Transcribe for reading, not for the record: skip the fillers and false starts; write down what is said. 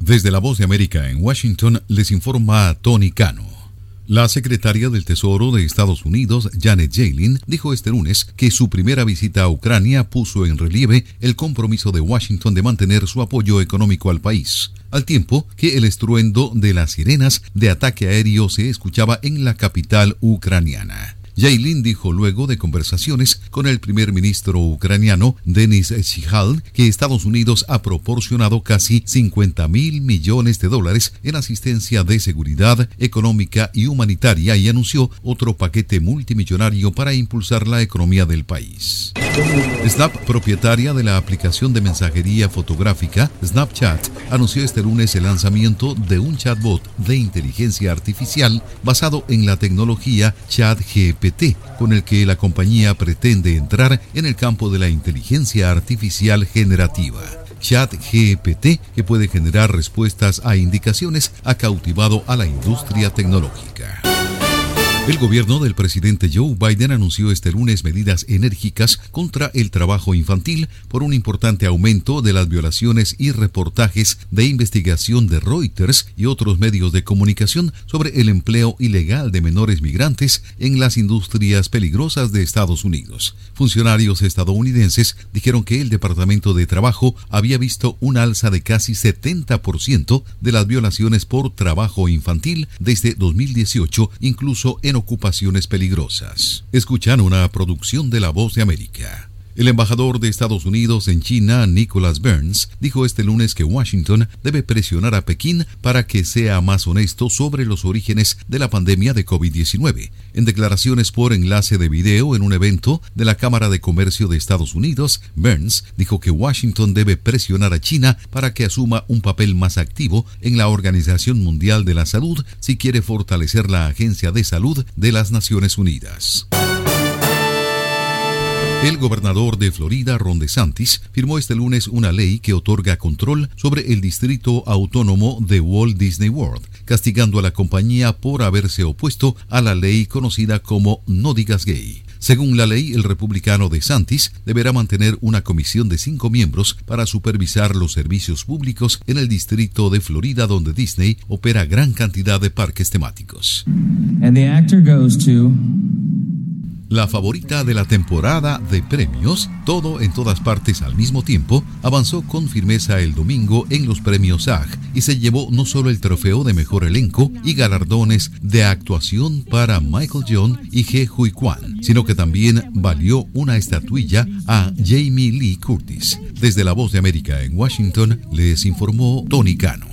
Desde La Voz de América en Washington les informa Tony Cano. La secretaria del Tesoro de Estados Unidos, Janet Yellen, dijo este lunes que su primera visita a Ucrania puso en relieve el compromiso de Washington de mantener su apoyo económico al país, al tiempo que el estruendo de las sirenas de ataque aéreo se escuchaba en la capital ucraniana. Yellen dijo luego de conversaciones con el primer ministro ucraniano Denis Shmyhal que Estados Unidos ha proporcionado casi $50,000 millones en asistencia de seguridad económica y humanitaria y anunció otro paquete multimillonario para impulsar la economía del país. Snap, propietaria de la aplicación de mensajería fotográfica Snapchat, anunció este lunes el lanzamiento de un chatbot de inteligencia artificial basado en la tecnología ChatGPT, con el que la compañía pretende entrar en el campo de la inteligencia artificial generativa. ChatGPT, que puede generar respuestas a indicaciones, ha cautivado a la industria tecnológica. El gobierno del presidente Joe Biden anunció este lunes medidas enérgicas contra el trabajo infantil por un importante aumento de las violaciones y reportajes de investigación de Reuters y otros medios de comunicación sobre el empleo ilegal de menores migrantes en las industrias peligrosas de Estados Unidos. Funcionarios estadounidenses dijeron que el Departamento de Trabajo había visto un alza de casi 70% de las violaciones por trabajo infantil desde 2018, incluso en ocupaciones peligrosas. Escuchan una producción de La Voz de América. El embajador de Estados Unidos en China, Nicholas Burns, dijo este lunes que Washington debe presionar a Pekín para que sea más honesto sobre los orígenes de la pandemia de COVID-19. En declaraciones por enlace de video en un evento de la Cámara de Comercio de Estados Unidos, Burns dijo que Washington debe presionar a China para que asuma un papel más activo en la Organización Mundial de la Salud si quiere fortalecer la Agencia de Salud de las Naciones Unidas. El gobernador de Florida, Ron DeSantis, firmó este lunes una ley que otorga control sobre el distrito autónomo de Walt Disney World, castigando a la compañía por haberse opuesto a la ley conocida como No Digas Gay. Según la ley, el republicano DeSantis deberá mantener una comisión de 5 miembros para supervisar los servicios públicos en el distrito de Florida donde Disney opera gran cantidad de parques temáticos. And the actor goes to... La favorita de la temporada de premios, Todo en Todas Partes al Mismo Tiempo, avanzó con firmeza el domingo en los premios SAG y se llevó no solo el trofeo de mejor elenco y galardones de actuación para Michael Yeoh y Ke Huy Quan, sino que también valió una estatuilla a Jamie Lee Curtis. Desde La Voz de América en Washington, les informó Tony Cano.